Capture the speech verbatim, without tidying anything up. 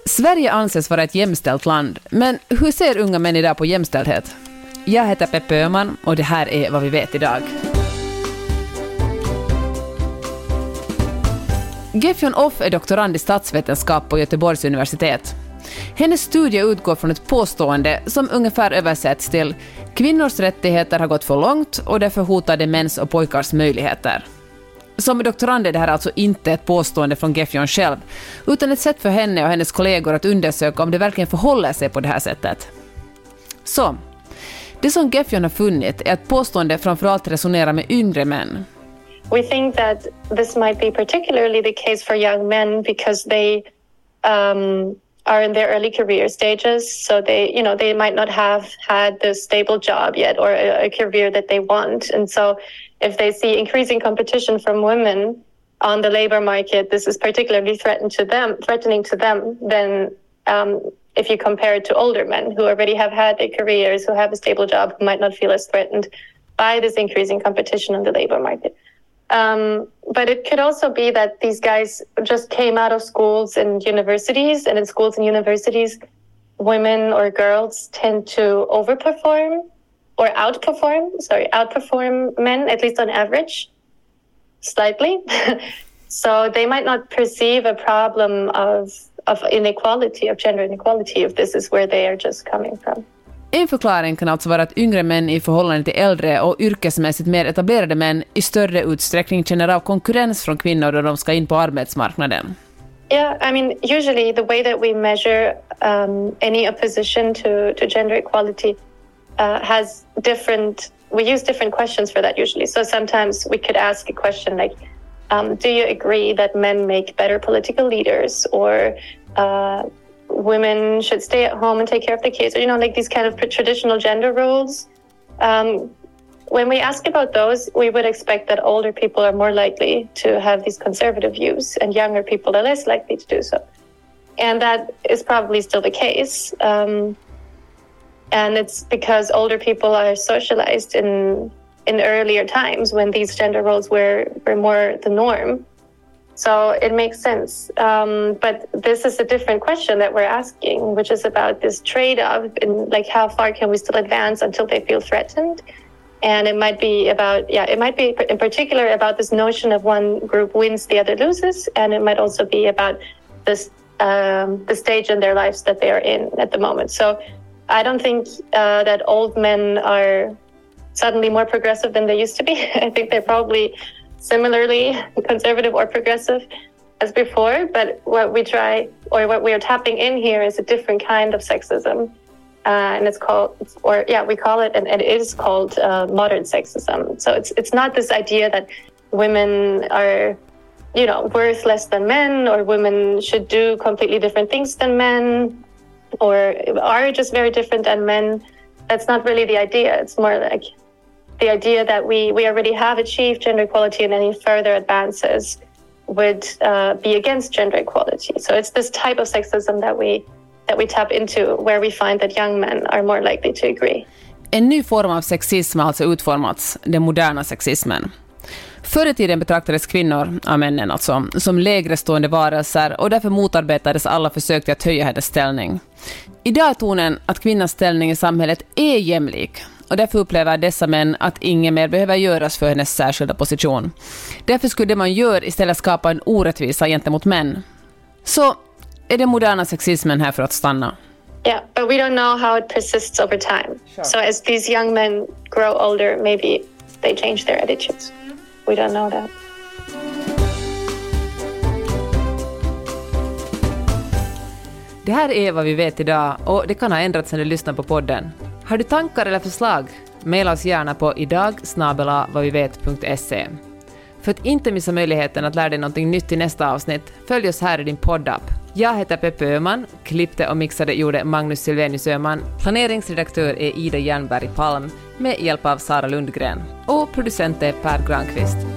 Sverige anses vara ett jämställt land, men hur ser unga män idag på jämställdhet? Jag heter Peppe Öhman och det här är vad vi vet idag. Gefjon Off är doktorand i statsvetenskap på Göteborgs universitet. Hennes studie utgår från ett påstående som ungefär översätts till kvinnors rättigheter har gått för långt och därför hotar det mäns och pojkars möjligheter. Som doktorand är det här alltså inte ett påstående från Gefjon själv, utan ett sätt för henne och hennes kollegor att undersöka om det verkligen förhåller sig på det här sättet. Så, det som Gefjon har funnit är att påstående framförallt resonerar med yngre män. We think that this might be particularly the case for young men because they um, are in their early career stages, so they, you know, they might not have had the stable job yet or a, a career that they want, and so if they see increasing competition from women on the labor market, this is particularly threatened to them, threatening to them than um, if you compare it to older men who already have had their careers, who have a stable job, who might not feel as threatened by this increasing competition on the labor market. Um, but it could also be that these guys just came out of schools and universities, and in schools and universities, women or girls tend to overperform or outperform, sorry, outperform men, at least on average, slightly. So they might not perceive a problem of, of inequality, of gender inequality, if this is where they are just coming from. En förklaring kan alltså vara att yngre män i förhållande till äldre och yrkesmässigt mer etablerade män i större utsträckning känner av konkurrens från kvinnor då de ska in på arbetsmarknaden. Yeah, I mean, usually the way that we measure um, any opposition to, to gender equality uh, has different, we use different questions for that usually. So sometimes we could ask a question like, um, do you agree that men make better political leaders, or uh, women should stay at home and take care of the kids, or, you know, like these kind of traditional gender roles. Um, when we ask about those, we would expect that older people are more likely to have these conservative views and younger people are less likely to do so. And that is probably still the case. Um, and it's because older people are socialized in in earlier times when these gender roles were, were more the norm. So it makes sense. Um, but this is a different question that we're asking, which is about this trade-off in like how far can we still advance until they feel threatened? And it might be about, yeah, it might be in particular about this notion of one group wins, the other loses. And it might also be about this um, the stage in their lives that they are in at the moment. So I don't think uh, that old men are suddenly more progressive than they used to be. I think they're probably similarly conservative or progressive as before, but what we try, or what we are tapping in here, is a different kind of sexism, uh, and it's called, or yeah, we call it, and it is called uh, modern sexism. So it's it's not this idea that women are, you know, worth less than men, or women should do completely different things than men, or are just very different than men. That's not really the idea. It's more like the idea that we, we already have achieved gender equality, and any further advances would uh, be against gender equality. So it's this type of sexism that we that we tap into, where we find that young men are more likely to agree. En ny form av sexism har alltså utformats, den moderna sexismen. Förr i tiden betraktades kvinnor, av männen alltså, som lägre stående varelser, och därför motarbetades alla försök till att höja hennes ställning. Idag är tonen att kvinnans ställning i samhället är jämlik, och därför upplever dessa män att inget mer behöver göras för hennes särskilda position. Därför skulle det man gör istället skapa en orättvisa gentemot män. Så är den moderna sexismen här för att stanna? Yeah, but we don't know how it persists over time. Sure. So as these young men grow older, maybe they change their attitudes. We don't know that. Det här är vad vi vet idag, och det kan ha ändrats när du lyssnar på podden. Har du tankar eller förslag? Maila oss gärna på idag snabel-a vad vi vet punkt se. För att inte missa möjligheten att lära dig någonting nytt i nästa avsnitt, följ oss här i din poddapp. Jag heter Peppe Öhman, klippte och mixade gjorde Magnus Silvenius Öhman, planeringsredaktör är Ida Jernberg Palm med hjälp av Sara Lundgren och producent är Per Granqvist.